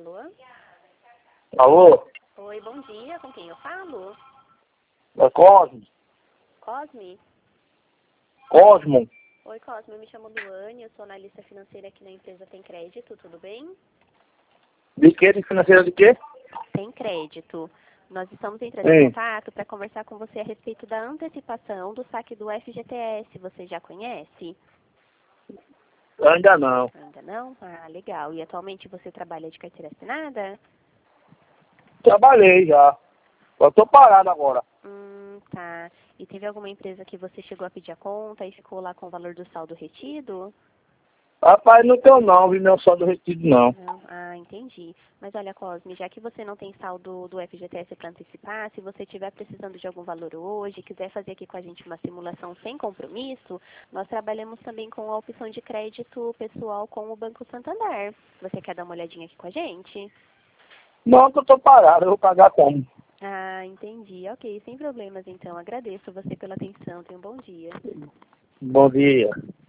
Alô? Alô? Oi, bom dia. Com quem eu falo? É Cosmo? Cosme? Cosmo? Oi, Cosme. Eu me chamo Luane. Eu sou analista financeira aqui na empresa Tem Crédito. Tudo bem? De quê? De financeira de quê? Tem Crédito. Nós estamos entrando em Sim. contato para conversar com você a respeito da antecipação do saque do FGTS. Você já conhece? Ainda não. Ainda não? Ah, legal. E atualmente você trabalha de carteira assinada? Trabalhei já. Eu tô parado agora. Tá. E teve alguma empresa que você chegou a pedir a conta e ficou lá com o valor do saldo retido? Rapaz, não tenho não, vi meu saldo retido não. Não. Ah, entendi. Mas olha, Cosme, já que você não tem saldo do FGTS para antecipar, se você estiver precisando de algum valor hoje, quiser fazer aqui com a gente uma simulação sem compromisso, nós trabalhamos também com a opção de crédito pessoal com o Banco Santander. Você quer dar uma olhadinha aqui com a gente? Não, que eu tô parado, eu vou pagar como? Ah, entendi. Ok, sem problemas então. Agradeço você pela atenção. Tenha um bom dia. Bom dia.